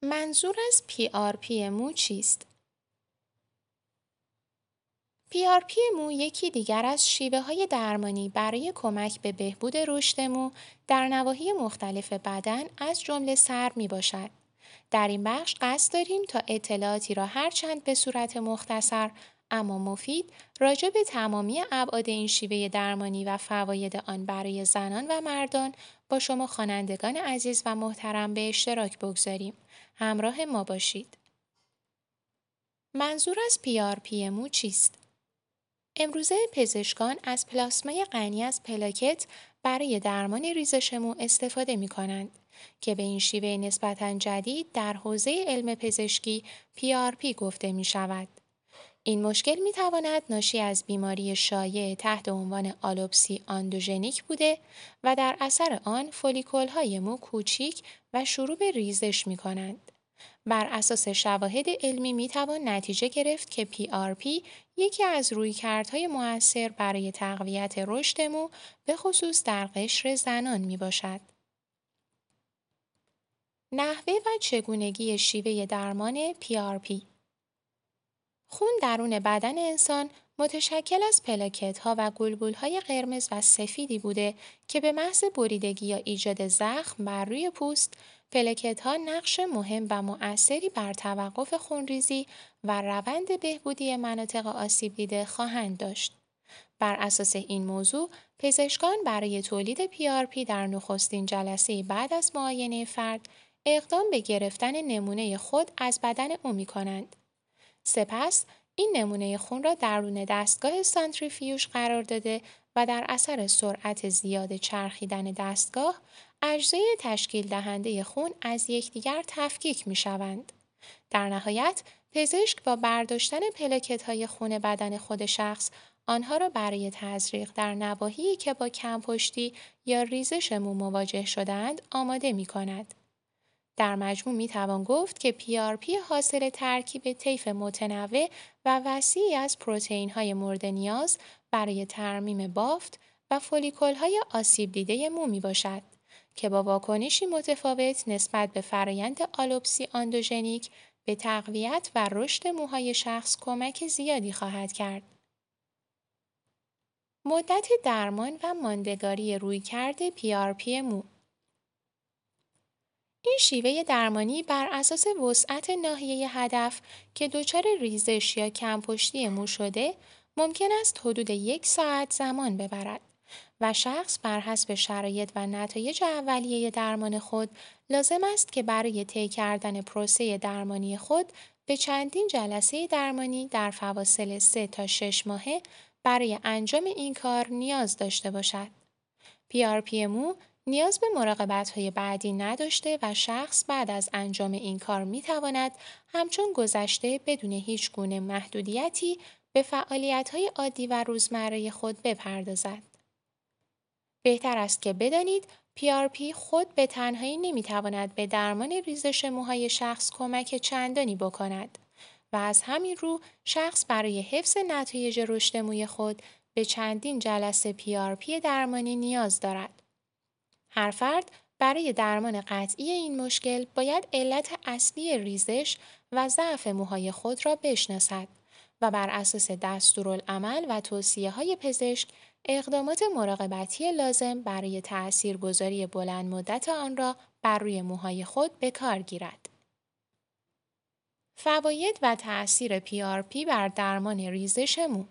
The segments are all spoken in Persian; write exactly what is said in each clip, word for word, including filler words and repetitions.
منظور از پی آر پی مو چیست؟ پی آر پی مو یکی دیگر از شیوه‌های درمانی برای کمک به بهبود رشد مو در نواحی مختلف بدن از جمله سر میباشد. در این بخش قصد داریم تا اطلاعاتی را هرچند به صورت مختصر اما مفید راجع به تمامی ابعاد این شیوه درمانی و فواید آن برای زنان و مردان با شما خوانندگان عزیز و محترم به اشتراک بگذاریم. همراه ما باشید. منظور از پی آر پی مو چیست؟ امروزه پزشکان از پلاسمای غنی از پلاکت برای درمان ریزش مو استفاده می کنند که به این شیوه نسبتاً جدید در حوزه علم پزشکی پی آر پی گفته می شود. این مشکل می تواند ناشی از بیماری شایع تحت عنوان آلوپسی آندروژنیک بوده و در اثر آن فولیکول‌های مو کوچیک و شروع به ریزش می کنند. بر اساس شواهد علمی می توان نتیجه گرفت که پی آر پی یکی از رویکردهای مؤثر برای تقویت رشد مو به خصوص در قشر زنان می باشد. نحوه و چگونگی شیوه درمان پی آر پی. خون درون بدن انسان متشکل از پلاکت‌ها و گلبول‌های قرمز و سفیدی بوده که به محض بریدگی یا ایجاد زخم بر روی پوست، پلاکت‌ها نقش مهم و مؤثری بر توقف خونریزی و روند بهبودی مناطق آسیب دیده خواهند داشت. بر اساس این موضوع، پزشکان برای تولید پی آر پی در نخستین جلسه بعد از معاینه فرد، اقدام به گرفتن نمونه خود از بدن او می‌کنند. سپس این نمونه خون را درون دستگاه سانتریفیوژ قرار داده و در اثر سرعت زیاد چرخیدن دستگاه، اجزای تشکیل دهنده خون از یکدیگر تفکیک می شوند. در نهایت، پزشک با برداشتن پلاکت های خون بدن خود شخص، آنها را برای تزریق در نواحی‌ای که با کمپشتی یا ریزش مو مواجه شده‌اند آماده می کند. در مجموع می توان گفت که پی آر پی حاصل ترکیب طیف متنوع و وسیعی از پروتئین های مورد نیاز برای ترمیم بافت و فولیکول های آسیب دیده مو می باشد که با واکنشی متفاوت نسبت به فرایند آلوپسی آندروژنیک به تقویت و رشد موهای شخص کمک زیادی خواهد کرد. مدت درمان و ماندگاری رویکرد پی آر پی مو. این شیوه درمانی بر اساس وسعت ناحیه هدف که دچار ریزش یا کمپشتی مو شده، ممکن است حدود یک ساعت زمان ببرد و شخص بر حسب شرایط و نتایج اولیه درمان خود لازم است که برای طی کردن پروسه درمانی خود به چندین جلسه درمانی در فواصل سه تا شش ماهه برای انجام این کار نیاز داشته باشد. پی آر پی مو نیاز به مراقبت‌های بعدی نداشته و شخص بعد از انجام این کار می‌تواند همچون گذشته بدون هیچ گونه محدودیتی به فعالیت‌های عادی و روزمره خود بپردازد. بهتر است که بدانید پی آر پی خود به تنهایی نمی‌تواند به درمان ریزش موهای شخص کمک چندانی بکند و از همین رو شخص برای حفظ نتایج رشد موی خود به چندین جلسه پی آر پی درمانی نیاز دارد. هر فرد برای درمان قطعی این مشکل باید علت اصلی ریزش و ضعف موهای خود را بشناسد و بر اساس دستورالعمل و توصیه‌های پزشک اقدامات مراقبتی لازم برای تأثیرگذاری بلند مدت آن را بر روی موهای خود به کار گیرد. فواید و تأثیر پی آر پی بر درمان ریزش مو.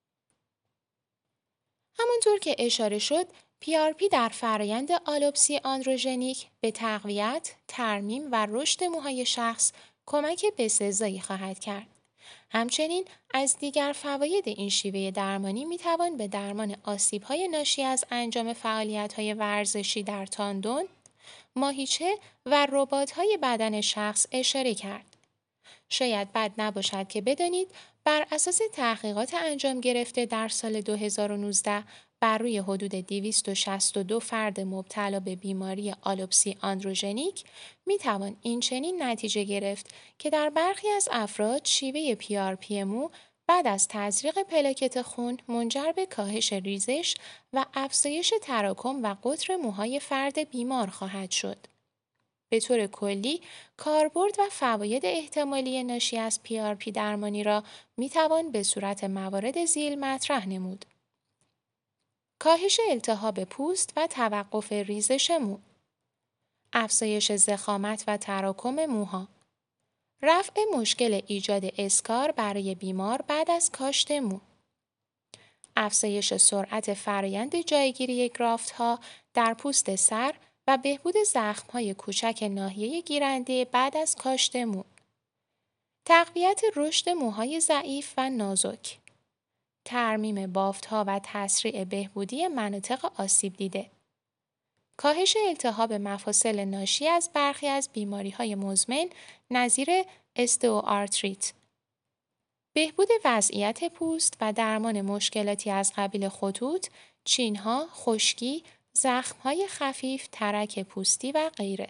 همانطور که اشاره شد، پی آر پی در فرایند آلوپسی آندروژنیک به تقویت، ترمیم و رشد موهای شخص کمک بسزایی خواهد کرد. همچنین از دیگر فواید این شیوه درمانی میتوان به درمان آسیب‌های ناشی از انجام فعالیت‌های ورزشی در تاندون، ماهیچه و رباط‌های بدن شخص اشاره کرد. شاید بد نباشد که بدانید بر اساس تحقیقات انجام گرفته در سال دو هزار و نوزده بر روی حدود دویست و شصت و دو فرد مبتلا به بیماری آلوپسی آندروژنیک می توان این چنین نتیجه گرفت که در برخی از افراد شیوه پی آر پی مو بعد از تزریق پلاکت خون منجر به کاهش ریزش و افزایش تراکم و قطر موهای فرد بیمار خواهد شد. به طور کلی، کاربرد و فواید احتمالی ناشی از پی آر پی درمانی را می توان به صورت موارد ذیل مطرح نمود. کاهش التهاب پوست و توقف ریزش مو، افزایش ضخامت و تراکم موها، رفع مشکل ایجاد اسکار برای بیمار بعد از کاشت مو، افزایش سرعت فرایند جایگیری گرافت‌ها در پوست سر و بهبود زخم‌های کوچک ناحیه گیرنده بعد از کاشت مو، تقویت رشد موهای ضعیف و نازک، ترمیم بافت‌ها و تسریع بهبودی مناطق آسیب دیده، کاهش التهاب مفاصل ناشی از برخی از بیماری‌های مزمن نظیر استئوآرتریت، بهبود وضعیت پوست و درمان مشکلاتی از قبیل خطوط، چین‌ها، خشکی، زخم‌های خفیف، ترک پوستی و غیره.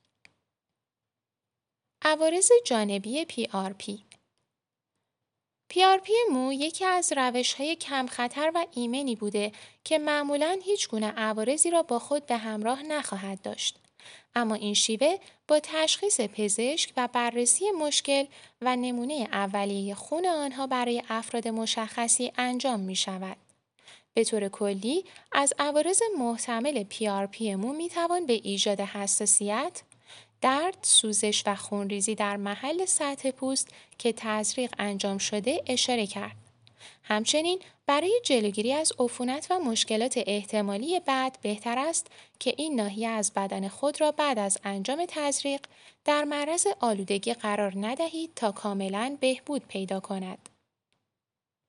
عوارض جانبی پی آر پی پی آر پی مو یکی از روش‌های کم خطر و ایمنی بوده که معمولاً هیچ گونه عوارضی را با خود به همراه نخواهد داشت. اما این شیوه با تشخیص پزشک و بررسی مشکل و نمونه اولیه خون آنها برای افراد مشخصی انجام می شود. به طور کلی، از عوارض محتمل پی آر پی مو می توان به ایجاد حساسیت، درد، سوزش و خونریزی در محل سطح پوست که تزریق انجام شده اشاره کرد. همچنین برای جلوگیری از عفونت و مشکلات احتمالی بعد بهتر است که این ناحیه از بدن خود را بعد از انجام تزریق در معرض آلودگی قرار ندهید تا کاملاً بهبود پیدا کند.